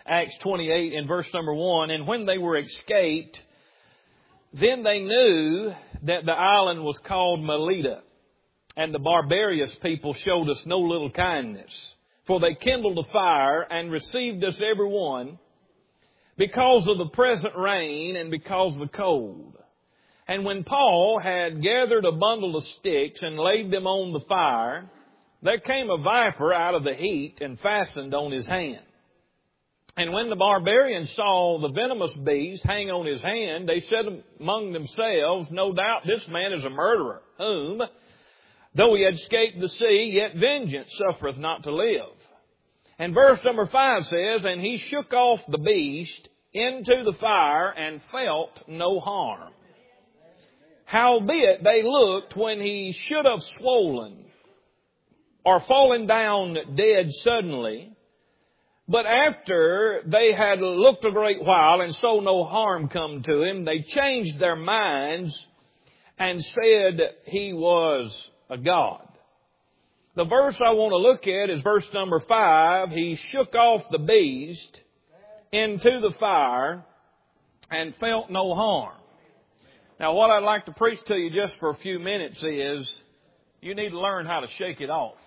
Acts 28 in verse number 1. And when they were escaped, then they knew that the island was called Melita. And the barbarous people showed us no little kindness. For they kindled a fire and received us every one because of the present rain and because of the cold. And when Paul had gathered a bundle of sticks and laid them on the fire, there came a viper out of the heat and fastened on his hand. And when the barbarians saw the venomous beast hang on his hand, they said among themselves, no doubt this man is a murderer, whom, though he had escaped the sea, yet vengeance suffereth not to live. And verse number 5 says, and he shook off the beast into the fire and felt no harm. Howbeit they looked when he should have swollen or fallen down dead suddenly. But after they had looked a great while and saw no harm come to him, they changed their minds and said he was a god. The verse I want to look at is verse number 5. He shook off the beast into the fire and felt no harm. Now, what I'd like to preach to you just for a few minutes is you need to learn how to shake it off.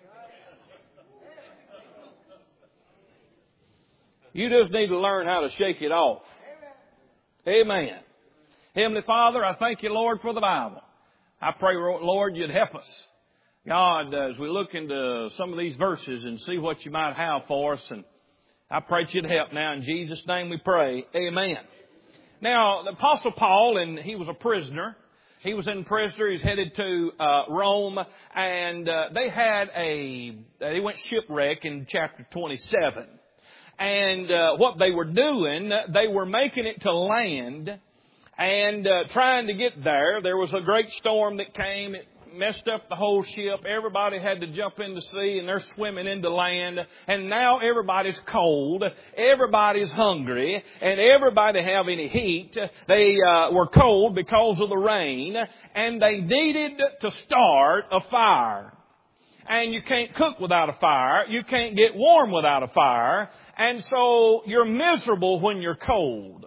You just need to learn how to shake it off. Amen. Heavenly Father, I thank you, Lord, for the Bible. I pray, Lord, you'd help us. God, as we look into some of these verses and see what you might have for us, and I pray you'd help now. In Jesus' name we pray. Amen. Now, the Apostle Paul, and he was a prisoner. He was in prison. He's headed to Rome, and they went shipwreck in chapter 27. And what they were doing, they were making it to land and trying to get there. There was a great storm that came. It messed up the whole ship. Everybody had to jump in the sea, and they're swimming into land. And now everybody's cold. Everybody's hungry. And everybody have any heat. They were cold because of the rain. And they needed to start a fire. And you can't cook without a fire. You can't get warm without a fire. And so you're miserable when you're cold.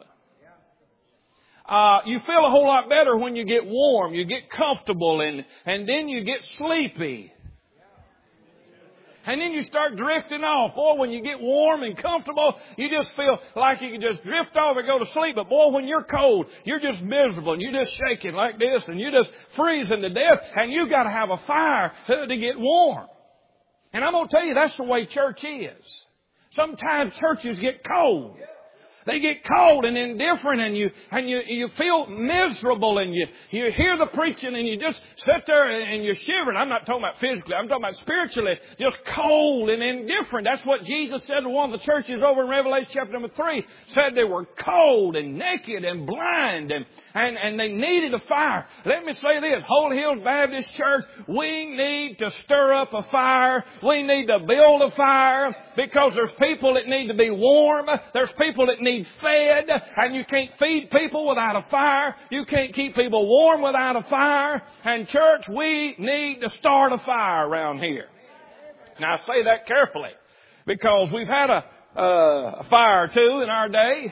You feel a whole lot better when you get warm. You get comfortable and then you get sleepy. And then you start drifting off. Boy, when you get warm and comfortable, you just feel like you can just drift off and go to sleep. But boy, when you're cold, you're just miserable and you're just shaking like this and you're just freezing to death. And you've got to have a fire to get warm. And I'm going to tell you, that's the way church is. Sometimes churches get cold. They get cold and indifferent, and you feel miserable, and you hear the preaching and you just sit there and you're shivering. I'm not talking about physically. I'm talking about spiritually. Just cold and indifferent. That's what Jesus said to one of the churches over in Revelation chapter number 3. Said they were cold and naked and blind and they needed a fire. Let me say this. Holy Hills Baptist Church, we need to stir up a fire. We need to build a fire because there's people that need to be warm. There's people that need fed, and you can't feed people without a fire. You can't keep people warm without a fire. And church, we need to start a fire around here. Now I say that carefully because we've had a fire or two in our day.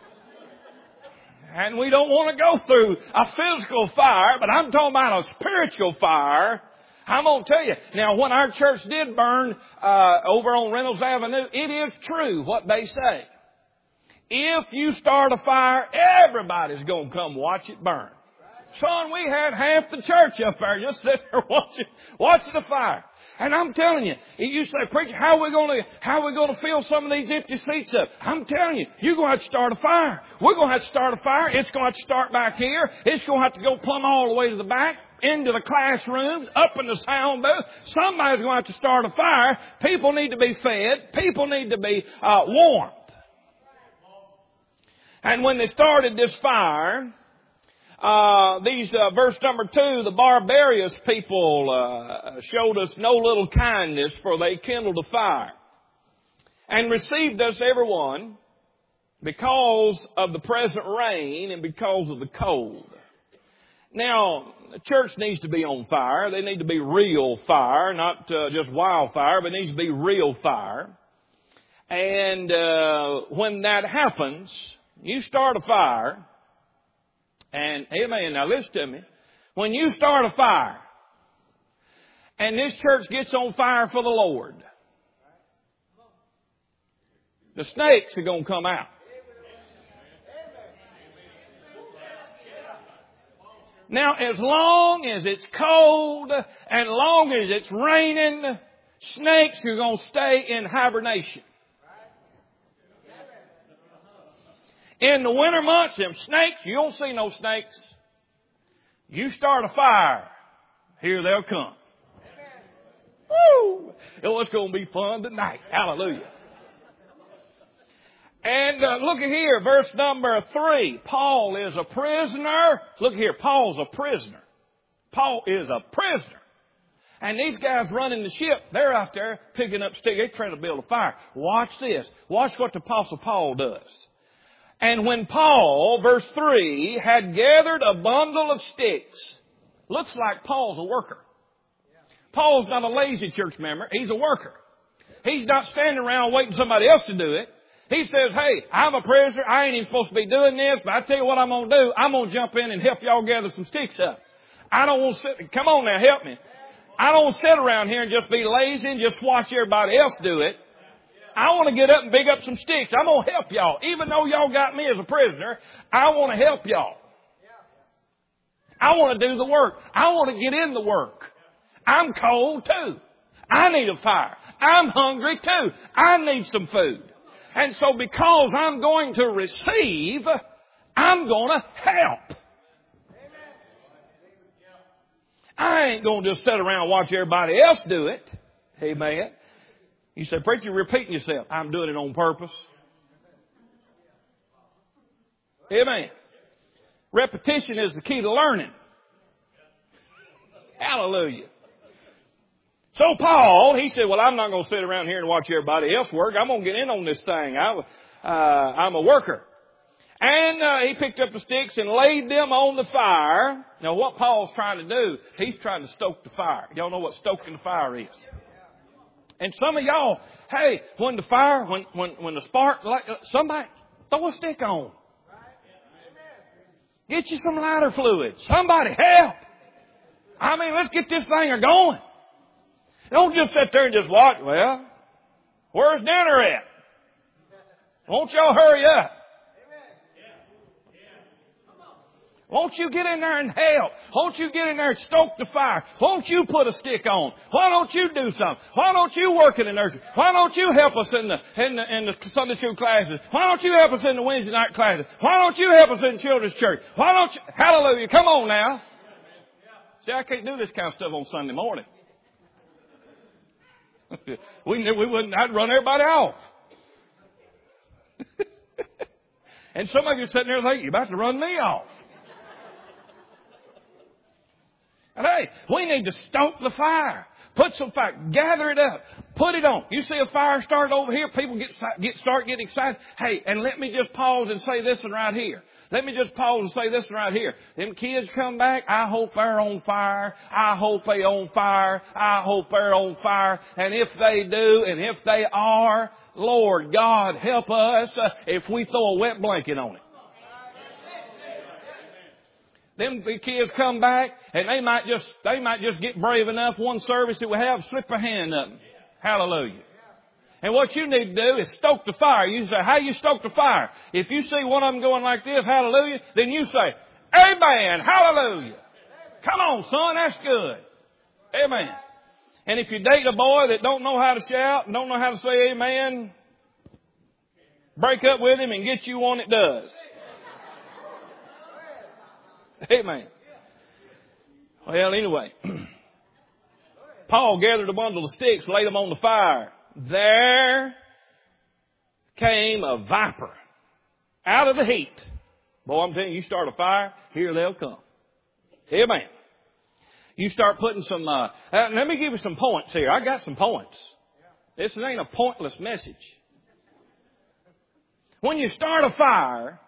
And we don't want to go through a physical fire, but I'm talking about a spiritual fire. I'm going to tell you. Now, when our church did burn over on Reynolds Avenue, it is true what they say. If you start a fire, everybody's going to come watch it burn. Son, we had half the church up there just sitting there watching the fire. And I'm telling you, you say, preacher, how are we going to fill some of these empty seats up? I'm telling you, you're going to have to start a fire. We're going to have to start a fire. It's going to have to start back here. It's going to have to go plumb all the way to the back, into the classrooms, up in the sound booth. Somebody's going to have to start a fire. People need to be fed. People need to be warmed. And when they started this fire, verse number 2, the barbarous people showed us no little kindness, for they kindled a fire and received us every one because of the present rain and because of the cold. Now, the church needs to be on fire. They need to be real fire, not just wildfire, but it needs to be real fire. And when that happens, you start a fire. And, amen, now listen to me. When you start a fire, and this church gets on fire for the Lord, the snakes are going to come out. Now, as long as it's cold and long as it's raining, snakes are going to stay in hibernation. In the winter months, them snakes, you don't see no snakes. You start a fire, here they'll come. Woo! Oh, it's going to be fun tonight. Hallelujah. And look at here, verse number 3. Paul is a prisoner. Look here, Paul's a prisoner. Paul is a prisoner. And these guys running the ship, they're out there picking up sticks. They're trying to build a fire. Watch this. Watch what the Apostle Paul does. And when Paul, verse 3, had gathered a bundle of sticks, looks like Paul's a worker. Paul's not a lazy church member. He's a worker. He's not standing around waiting for somebody else to do it. He says, hey, I'm a prisoner. I ain't even supposed to be doing this, but I tell you what I'm going to do. I'm going to jump in and help y'all gather some sticks up. I don't want to sit. Come on now, help me. I don't want to sit around here and just be lazy and just watch everybody else do it. I want to get up and pick up some sticks. I'm going to help y'all. Even though y'all got me as a prisoner, I want to help y'all. I want to do the work. I want to get in the work. I'm cold too. I need a fire. I'm hungry too. I need some food. And so because I'm going to receive, I'm going to help. I ain't going to just sit around and watch everybody else do it. Amen. You say, preacher, you're repeating yourself. I'm doing it on purpose. Amen. Repetition is the key to learning. Hallelujah. So Paul, he said, well, I'm not going to sit around here and watch everybody else work. I'm going to get in on this thing. I'm a worker. And he picked up the sticks and laid them on the fire. Now, what Paul's trying to do, he's trying to stoke the fire. Y'all know what stoking the fire is. And some of y'all, hey, when the fire, when the spark, somebody throw a stick on. Get you some lighter fluid. Somebody help. I mean, let's get this thing going. Don't just sit there and just watch. Well, where's dinner at? Won't y'all hurry up? Won't you get in there and help? Won't you get in there and stoke the fire? Won't you put a stick on? Why don't you do something? Why don't you work in the nursery? Why don't you help us in the Sunday school classes? Why don't you help us in the Wednesday night classes? Why don't you help us in children's church? Why don't you? Hallelujah. Come on now. See, I can't do this kind of stuff on Sunday morning. we wouldn't, I'd run everybody off. And some of you sitting there thinking, you're about to run me off. And hey, we need to stoke the fire. Put some fire. Gather it up. Put it on. You see a fire start over here, people start getting excited. Hey, and let me just pause and say this one right here. Let me just pause and say this one right here. Them kids come back, I hope they're on fire. I hope they on fire. I hope they're on fire. And if they do, and if they are, Lord God, help us if we throw a wet blanket on it. Them kids come back and they might just get brave enough one service that we have, slip a hand up. Hallelujah. And what you need to do is stoke the fire. You say, how you stoke the fire? If you see one of them going like this, hallelujah, then you say, amen, hallelujah. Come on, son, that's good. Amen. And if you date a boy that don't know how to shout and don't know how to say amen, break up with him and get you one that does. Amen. Well, anyway, Paul gathered a bundle of sticks, laid them on the fire. There came a viper out of the heat. Boy, I'm telling you, you start a fire, here they'll come. Amen. You start putting some, let me give you some points here. I got some points. This ain't a pointless message. When you start a fire,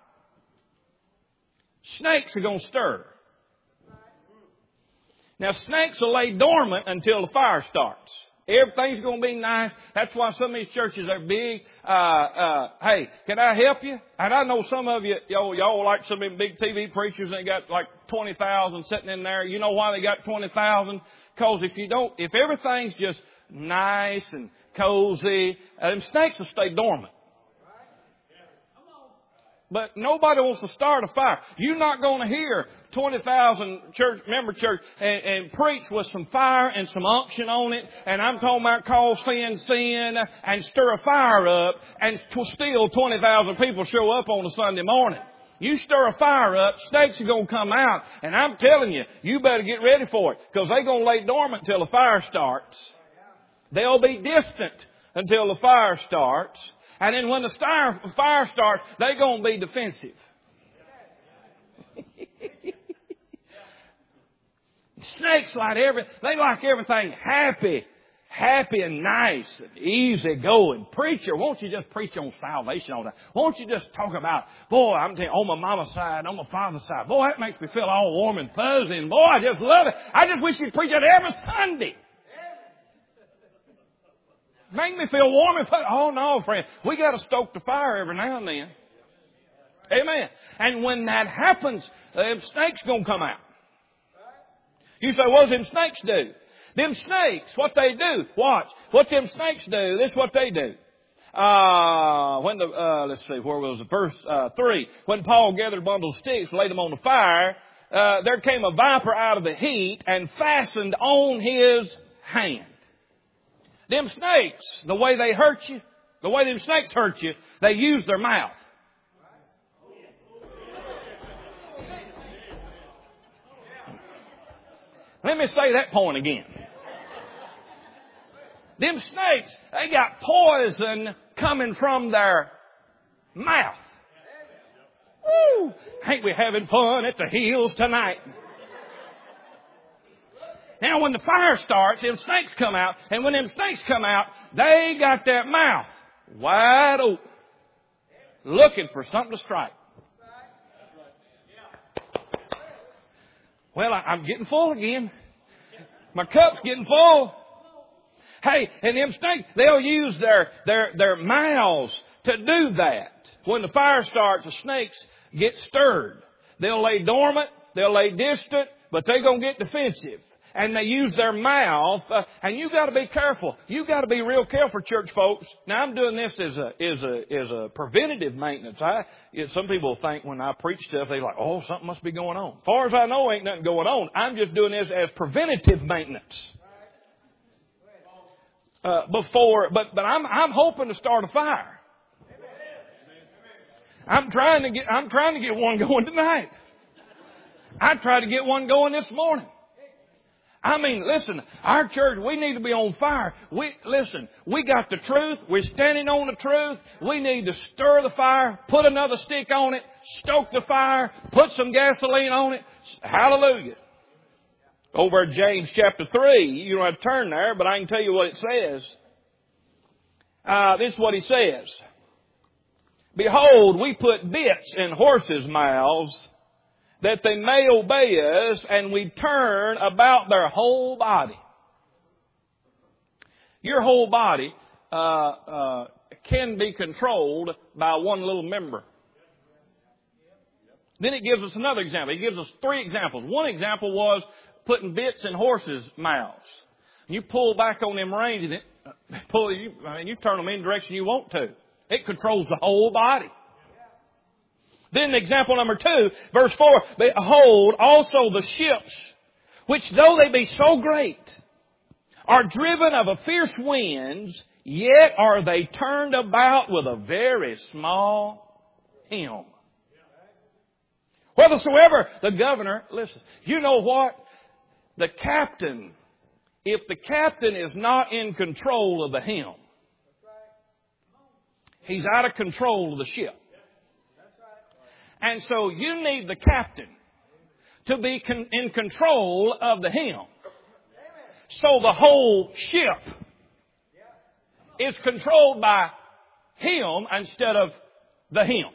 snakes are going to stir. Now, snakes will lay dormant until the fire starts. Everything's going to be nice. That's why some of these churches are big. Hey, can I help you? And I know some of you, y'all like some of them big TV preachers, they got like 20,000 sitting in there. You know why they got 20,000? Because if everything's just nice and cozy, them snakes will stay dormant. But nobody wants to start a fire. You're not going to hear 20,000 member church and preach with some fire and some unction on it. And I'm talking about call sin, and stir a fire up, and still 20,000 people show up on a Sunday morning. You stir a fire up, snakes are going to come out. And I'm telling you, you better get ready for it, because they're going to lay dormant until the fire starts. They'll be distant until the fire starts. And then when the fire starts, they're going to be defensive. Snakes they like everything happy and nice and easy going. Preacher, won't you just preach on salvation all the time? Won't you just talk about, boy, I'm telling you, on my mama's side, on my father's side, boy, that makes me feel all warm and fuzzy, and boy, I just love it. I just wish you'd preach it every Sunday. Make me feel warm and fuzzy. Oh no, friend. We got to stoke the fire every now and then. Amen. And when that happens, them snakes going to come out. You say, what does them snakes do? Them snakes, what they do, watch. What them snakes do, this is what they do. Let's see, where was it? Verse 3. When Paul gathered a bundle of sticks, laid them on the fire, there came a viper out of the heat and fastened on his hand. Them snakes, the way they hurt you, the way them snakes hurt you, they use their mouth. Let me say that point again. Them snakes, they got poison coming from their mouth. Woo! Ain't we having fun at the hills tonight? Now, when the fire starts, them snakes come out. And when them snakes come out, they got that mouth wide open, looking for something to strike. Well, I'm getting full again. My cup's getting full. Hey, and them snakes, they'll use their mouths to do that. When the fire starts, the snakes get stirred. They'll lay dormant, they'll lay distant, but they're going to get defensive. And they use their mouth, and you got to be careful. You got to be real careful, church folks. Now, I'm doing this as a preventative maintenance. Some people think when I preach stuff, they're like, "Oh, something must be going on." As far as I know, ain't nothing going on. I'm just doing this as preventative maintenance. But I'm hoping to start a fire. I'm trying to get one going tonight. I tried to get one going this morning. I mean, listen, our church, we need to be on fire. We got the truth. We're standing on the truth. We need to stir the fire, put another stick on it, stoke the fire, put some gasoline on it. Hallelujah. Over at James chapter 3, you don't have to turn there, but I can tell you what it says. This is what he says. Behold, we put bits in horses' mouths, that they may obey us, and we turn about their whole body. Your whole body can be controlled by one little member. Then it gives us another example. It gives us 3 examples. One example was putting bits in horses' mouths. You pull back on them reins, and you turn them any direction you want to. It controls the whole body. Then example number 2, verse 4, behold, also the ships, which though they be so great, are driven of a fierce winds, yet are they turned about with a very small helm. Whithersoever the governor, listen, you know what? The captain, if the captain is not in control of the helm, he's out of control of the ship. And so you need the captain to be in control of the helm. So the whole ship is controlled by him instead of the helm.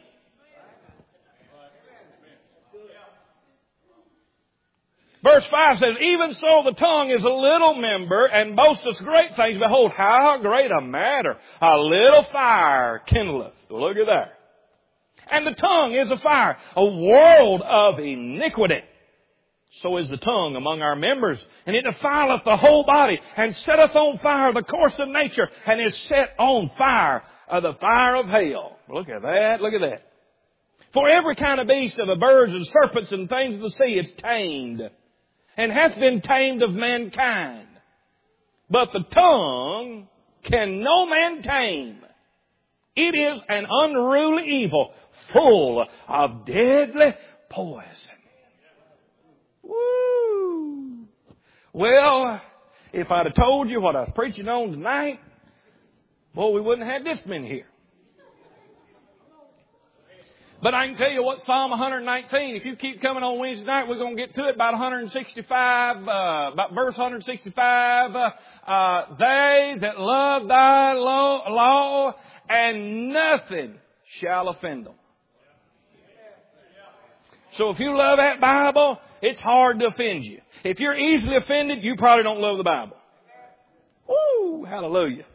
Verse 5 says, even so the tongue is a little member and boasteth great things. Behold, how great a matter a little fire kindleth. Look at that. And the tongue is a fire, a world of iniquity. So is the tongue among our members, and it defileth the whole body, and setteth on fire the course of nature, and is set on fire of the fire of hell. Look at that, look at that. For every kind of beast of the birds and serpents and things of the sea is tamed, and hath been tamed of mankind. But the tongue can no man tame. It is an unruly evil, full of deadly poison. Woo! Well, if I'd have told you what I was preaching on tonight, boy, we wouldn't have had this many here. But I can tell you what Psalm 119, if you keep coming on Wednesday night, we're going to get to it about 165, about verse 165. They that love thy law, and nothing shall offend them. So if you love that Bible, it's hard to offend you. If you're easily offended, you probably don't love the Bible. Woo! Hallelujah.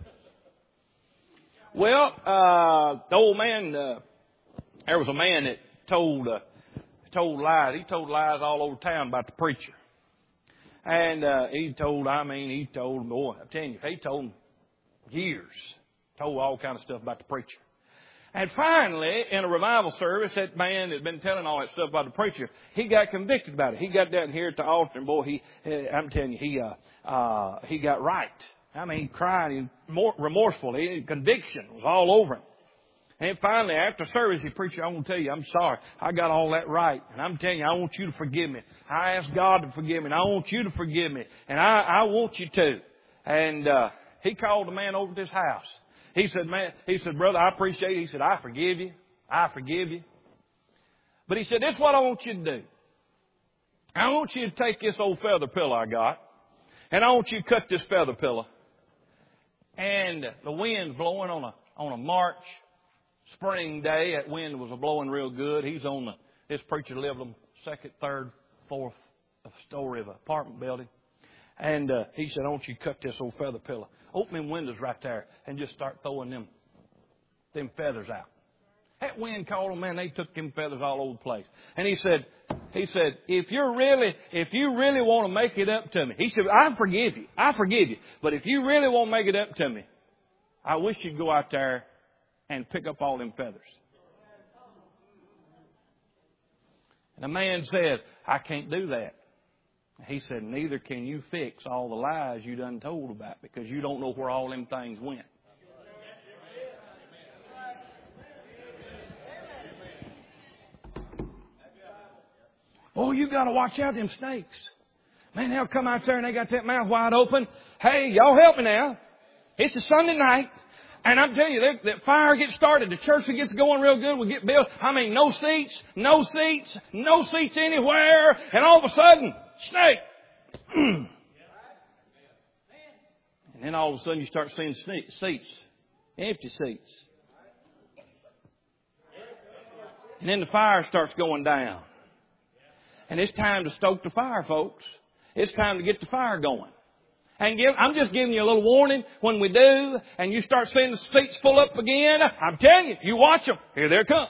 Well, the old man, there was a man that told lies. He told lies all over town about the preacher. And he told, boy, I'm telling you, he told them years. Told all kind of stuff about the preacher. And finally, in a revival service, that man that had been telling all that stuff about the preacher, he got convicted about it. He got down here at the altar, and boy, I'm telling you, he got right. I mean, he cried, he was remorseful. Conviction was all over him. And finally, after service, he preached, I'm going to tell you, I'm sorry. I got all that right. And I'm telling you, I want you to forgive me. I asked God to forgive me, and I want you to forgive me. And I want you to. And he called the man over to his house. He said, brother, I appreciate it. He said, I forgive you. I forgive you. But he said, this is what I want you to do. I want you to take this old feather pillow I got, and I want you to cut this feather pillow. And the wind's blowing on a March spring day. That wind was blowing real good. This preacher lived on second, third, fourth story of an apartment building. And he said, I want you to cut this old feather pillow. Open them windows right there and just start throwing them feathers out. That wind called them, man, they took them feathers all over the place. And he said, if you really want to make it up to me, he said, I forgive you. But if you really want to make it up to me, I wish you'd go out there and pick up all them feathers. And the man said, I can't do that. He said, neither can you fix all the lies you done told about, because you don't know where all them things went. Oh, you got to watch out them snakes. Man, they'll come out there and they got that mouth wide open. Hey, y'all help me now. It's a Sunday night. And I'm telling you, that fire gets started. The church gets going real good. We get built. I mean, no seats anywhere. And all of a sudden, snake. And then all of a sudden you start seeing seats. Empty seats. And then the fire starts going down. And it's time to stoke the fire, folks. It's time to get the fire going. And I'm just giving you a little warning. When we do, and you start seeing the seats full up again, I'm telling you, you watch them. Here they come.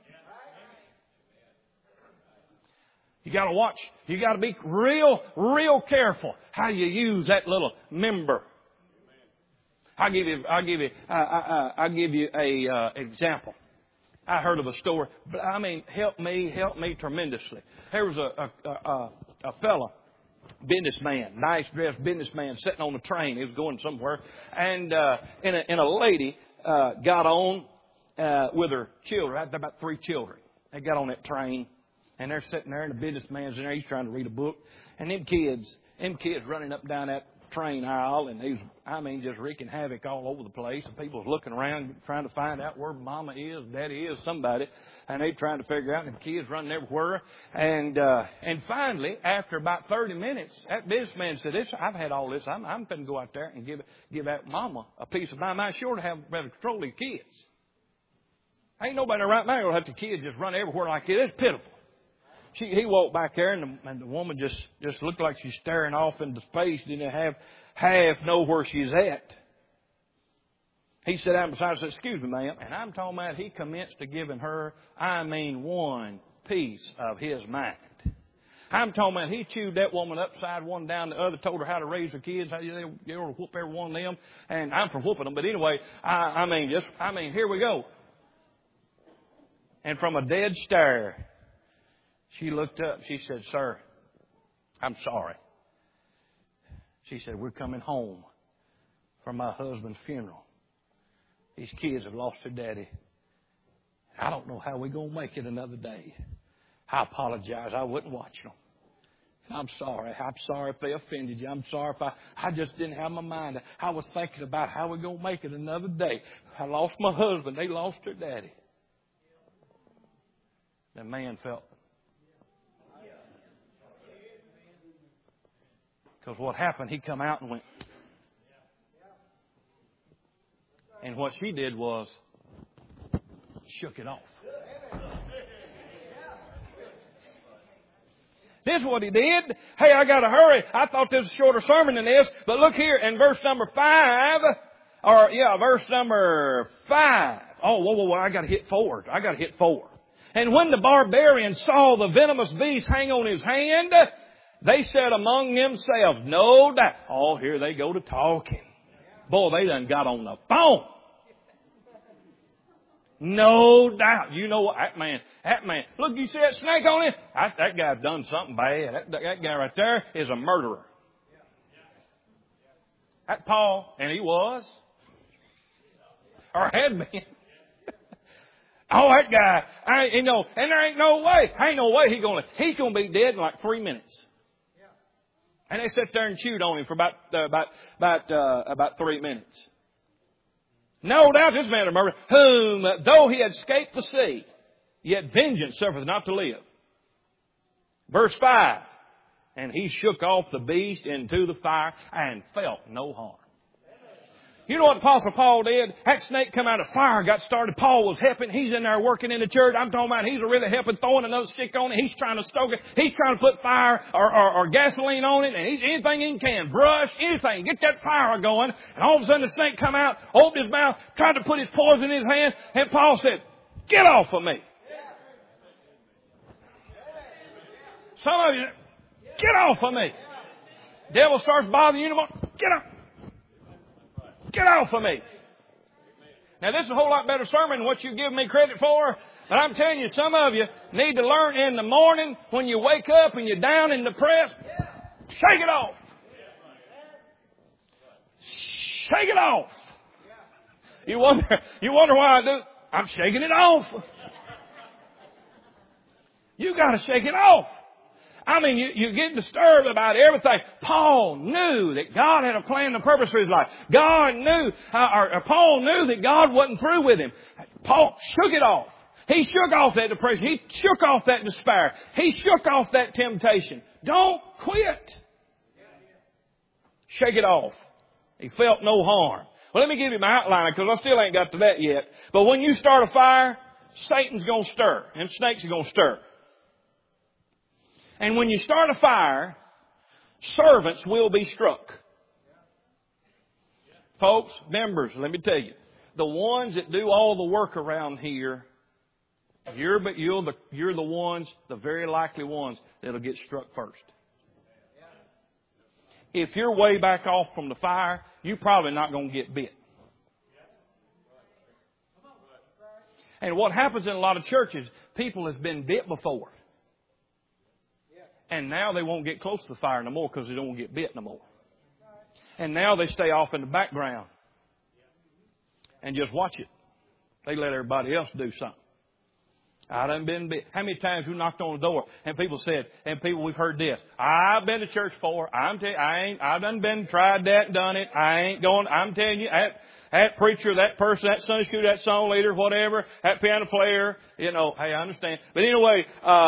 You got to watch. You got to be real careful how you use that little member. I'll give you a example. I heard of a story, but I mean, help me tremendously. There was a fella, businessman, nice dressed businessman, sitting on a train. He was going somewhere, and a lady got on with her children. I had about 3 children. They got on that train, and they're sitting there, and the businessman's in there. He's trying to read a book, and them kids running up and down that train aisle, and just wreaking havoc all over the place. And people was looking around trying to find out where mama is, daddy is, somebody, and they trying to figure out. And the kids running everywhere. And finally, after about 30 minutes, that businessman said, I've had all this. I'm going to go out there and give that mama a piece of my mind. Sure to have better control of the kids. Ain't nobody right now will have the kids just run everywhere like this. It's pitiful. he walked back there, and the woman just looked like she's staring off into space, didn't half know where she's at. He sat down beside her and said, "Excuse me, ma'am." And I'm talking about he commenced to giving her, one piece of his mind. I'm talking about he chewed that woman upside one down the other, told her how to raise her kids, how they were to whoop every one of them. And I'm for whooping them. But anyway, here we go. And from a dead stare, she looked up. She said, "Sir, I'm sorry." She said, "We're coming home from my husband's funeral. These kids have lost their daddy. I don't know how we're going to make it another day. I apologize. I wasn't watching them. I'm sorry. I'm sorry if they offended you. I'm sorry if I just didn't have my mind. I was thinking about how we're going to make it another day. I lost my husband. They lost their daddy." The man felt. Because what happened, he come out and went. And what she did was shook it off. This is what he did. Hey, I got to hurry. I thought this was a shorter sermon than this. But look here in verse number 5. Verse number 5. Oh, whoa. I got to hit 4. And when the barbarians saw the venomous beast hang on his hand, they said among themselves, "No doubt." Oh, here they go to talking. Boy, they done got on the phone. No doubt. You know what? That man. Look, you see that snake on him? That guy's done something bad. That guy right there is a murderer. That Paul, and he was. Or had been. Oh, that guy. And there ain't no way. He's gonna be dead in like 3 minutes. And they sat there and chewed on him for about 3 minutes. No doubt this man of murder, whom, though he had escaped the sea, yet vengeance suffereth not to live. Verse 5. And he shook off the beast into the fire and felt no harm. You know what Apostle Paul did? That snake come out of fire, got started. Paul was helping. He's in there working in the church. I'm talking about he's really helping, throwing another stick on it. He's trying to stoke it. He's trying to put fire or gasoline on it. And anything he can, brush, anything. Get that fire going. And all of a sudden the snake come out, opened his mouth, tried to put his poison in his hand. And Paul said, "Get off of me." Some of you, get off of me. Devil starts bothering you tomorrow. Get off. Get off of me. Now, this is a whole lot better sermon than what you give me credit for. But I'm telling you, some of you need to learn in the morning when you wake up and you're down and depressed. Shake it off. Shake it off. You wonder why I do. I'm shaking it off. You got to shake it off. I mean, you get disturbed about everything. Paul knew that God had a plan and purpose for his life. Paul knew that God wasn't through with him. Paul shook it off. He shook off that depression. He shook off that despair. He shook off that temptation. Don't quit. Shake it off. He felt no harm. Well, let me give you my outline because I still ain't got to that yet. But when you start a fire, Satan's going to stir and snakes are going to stir. And when you start a fire, servants will be struck. Folks, members, let me tell you, the ones that do all the work around here, you're the ones, the very likely ones that'll get struck first. If you're way back off from the fire, you're probably not going to get bit. And what happens in a lot of churches, people have been bit before. And now they won't get close to the fire no more because they don't want to get bit no more. And now they stay off in the background and just watch it. They let everybody else do something. I done been bit. How many times we knocked on the door and we've heard this. I've been to church before. I done been tried that and done it. I ain't going. I'm telling you, that preacher, that person, that Sunday school, that song leader, whatever, that piano player, hey, I understand. But anyway,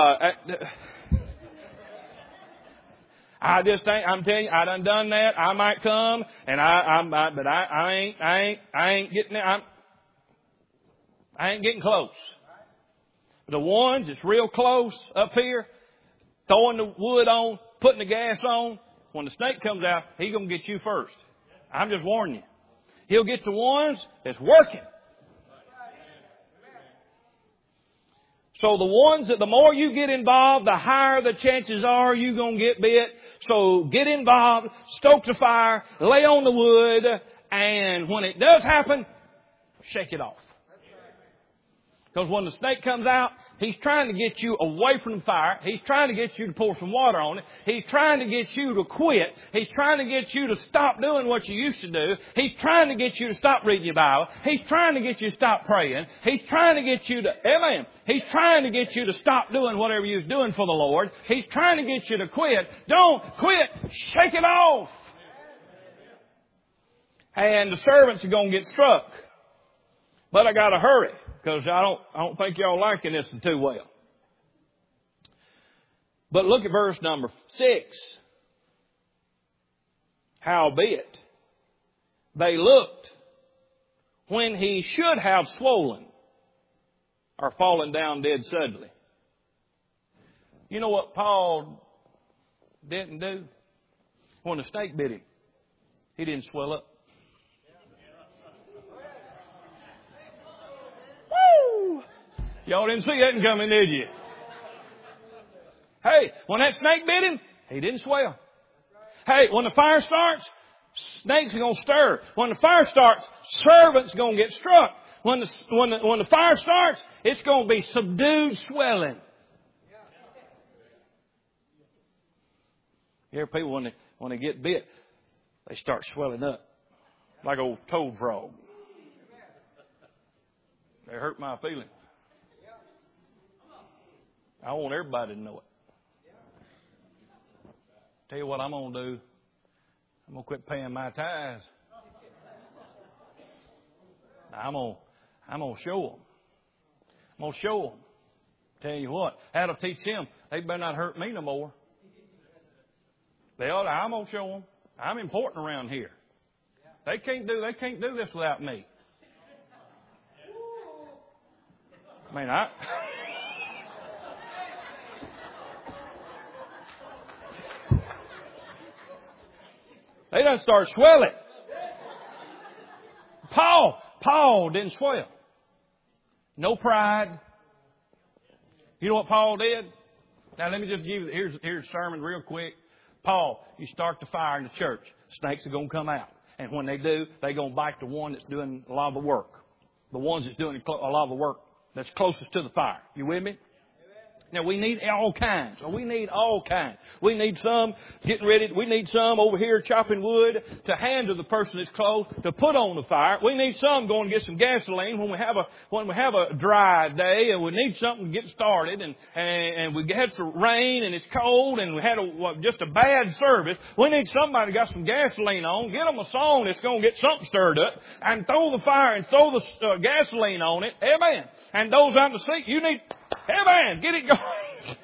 I'm telling you, I done that. I might come, and but I ain't getting there. I ain't getting close. The ones that's real close up here, throwing the wood on, putting the gas on. When the snake comes out, he's going to get you first. I'm just warning you. He'll get the ones that's working. So the ones that the more you get involved, the higher the chances are you're going to get bit. So get involved, stoke the fire, lay on the wood, and when it does happen, shake it off. Because when the snake comes out, he's trying to get you away from the fire. He's trying to get you to pour some water on it. He's trying to get you to quit. He's trying to get you to stop doing what you used to do. He's trying to get you to stop reading your Bible. He's trying to get you to stop praying. He's trying to get you to, amen. He's trying to get you to stop doing whatever you was doing for the Lord. He's trying to get you to quit. Don't quit. Shake it off. And the servants are going to get struck. But I got to hurry, because I don't think y'all liking this too well. But look at verse number 6. Howbeit, they looked when he should have swollen or fallen down dead suddenly. You know what Paul didn't do? When the snake bit him, he didn't swell up. Y'all didn't see that coming, did you? Hey, when that snake bit him, he didn't swell. Hey, when the fire starts, snakes are going to stir. When the fire starts, servants are going to get struck. When the fire starts, it's going to be subdued swelling. You hear people when they get bit, they start swelling up like old toad frog. They hurt my feelings. I want everybody to know it. Tell you what I'm going to do. I'm going to quit paying my tithes. I'm going to show them. I'm going to show them. Tell you what, that'll teach them. They better not hurt me no more. I'm going to show them. I'm important around here. They can't do this without me. I mean, they done start swelling. Paul didn't swell. No pride. You know what Paul did? Now let me just give you, here's a sermon real quick. Paul, you start the fire in the church. Snakes are going to come out. And when they do, they're going to bite the one that's doing a lot of the work. The ones that's doing a lot of the work that's closest to the fire. You with me? Now, we need all kinds. We need all kinds. We need some getting ready. We need some over here chopping wood to hand to the person that's close to put on the fire. We need some going to get some gasoline when we have a dry day, and we need something to get started. And we had some rain and it's cold and we had just a bad service. We need somebody got some gasoline on. Get them a song that's going to get something stirred up and throw the fire and throw the gasoline on it. Amen. And those out in the seat, you need. Amen. Get it going.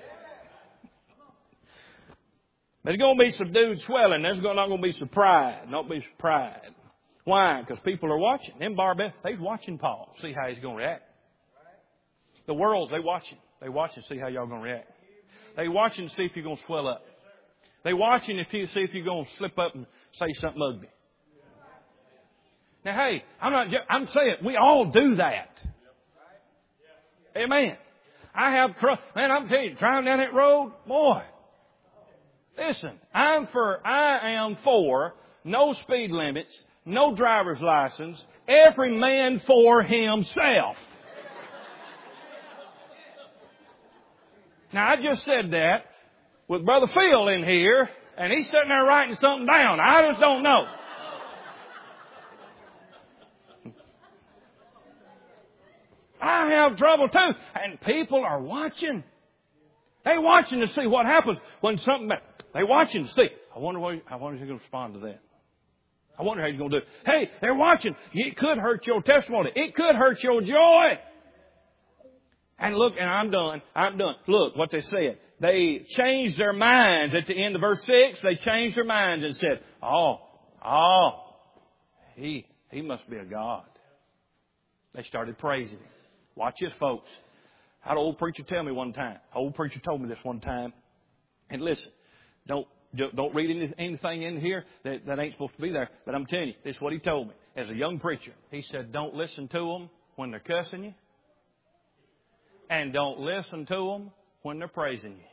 There's going to be subdued swelling. There's not going to be some pride. Not be some pride. Why? Because people are watching. Them barbells, they're watching Paul. See how he's going to react. The world, they watching. They watching to see how y'all going to react. They watching to see if you're going to swell up. They watching to see if you're going to slip up and say something ugly. Now, hey, I'm saying we all do that. Amen. I'm telling you, driving down that road, boy. Listen, I am for no speed limits, no driver's license, every man for himself. Now, I just said that with Brother Phil in here, and he's sitting there writing something down. I just don't know. I have trouble too. And people are watching. They're watching to see what happens when something, they're watching to see. I wonder how he's going to respond to that. I wonder how he's going to do it. Hey, they're watching. It could hurt your testimony. It could hurt your joy. And look, and I'm done. Look what they said. They changed their minds at the end of verse 6. They changed their minds and said, he must be a god. They started praising him. Watch this, folks. I had an old preacher tell me one time. An old preacher told me this one time. And listen, don't read anything in here that ain't supposed to be there. But I'm telling you, this is what he told me as a young preacher. He said, don't listen to them when they're cussing you. And don't listen to them when they're praising you.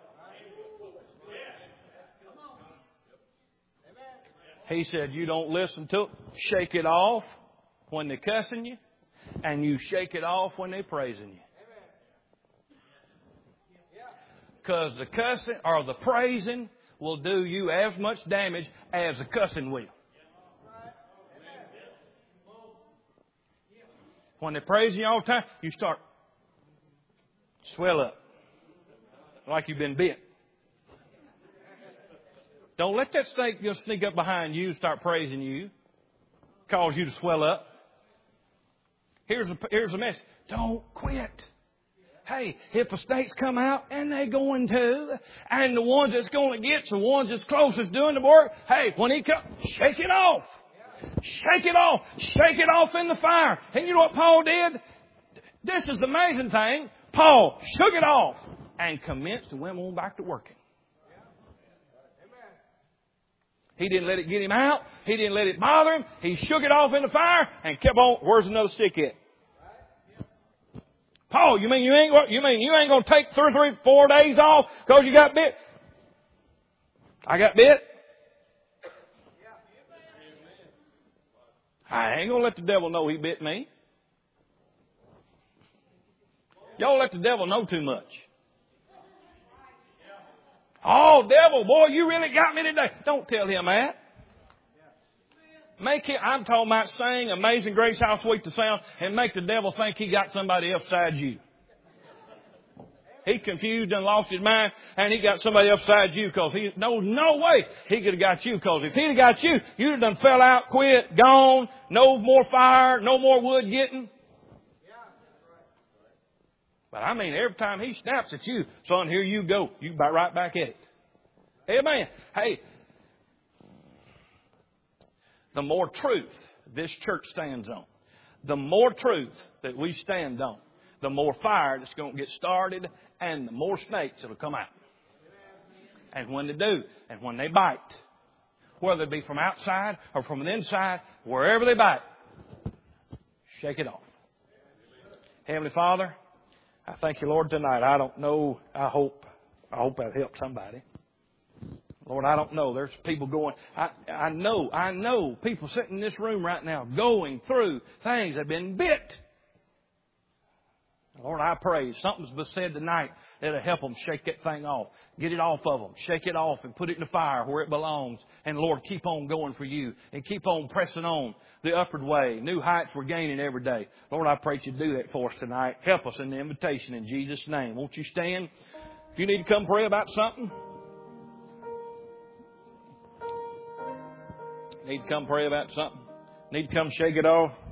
He said, you don't listen to it. Shake it off when they're cussing you. And you shake it off when they're praising you. Because the cussing or the praising will do you as much damage as the cussing will. When they're praising you all the time, you start swell up like you've been bit. Don't let that snake just sneak up behind you and start praising you, cause you to swell up. Here's the message. Don't quit. Hey, if the snakes come out, and they're going to, and the ones that's going to get's the ones that's closest doing the work, hey, when he comes, shake it off. Shake it off. Shake it off in the fire. And you know what Paul did? This is the amazing thing. Paul shook it off and commenced and went on back to working. He didn't let it get him out. He didn't let it bother him. He shook it off in the fire and kept on. Where's another stick at? Paul, you mean you ain't going to take 2 or 3, 4 days off because you got bit? I got bit. I ain't going to let the devil know he bit me. Y'all let the devil know too much. Oh, devil, boy, you really got me today. Don't tell him that. Make him, I'm talking about sing Amazing Grace, how sweet the sound, and make the devil think he got somebody else beside you. He confused and lost his mind, and he got somebody else beside you because he knows no way he could have got you. Because if he'd have got you, you'd have done fell out, quit, gone, no more fire, no more wood getting. But I mean, every time he snaps at you, son, here you go. You right back at it. Amen. Hey, the more truth this church stands on, the more truth that we stand on, the more fire that's going to get started and the more snakes that will come out. And when they do, and when they bite, whether it be from outside or from the inside, wherever they bite, shake it off. Heavenly Father, I thank you, Lord, tonight. I don't know. I hope that helped somebody. Lord, I don't know. There's people going. I know people sitting in this room right now going through things that have been bit. Lord, I pray something's been said tonight that'll help them shake that thing off. Get it off of them. Shake it off and put it in the fire where it belongs. And Lord, keep on going for you and keep on pressing on the upward way. New heights we're gaining every day. Lord, I pray you do that for us tonight. Help us in the invitation in Jesus' name. Won't you stand? If you need to come pray about something, need to come pray about something, need to come shake it off.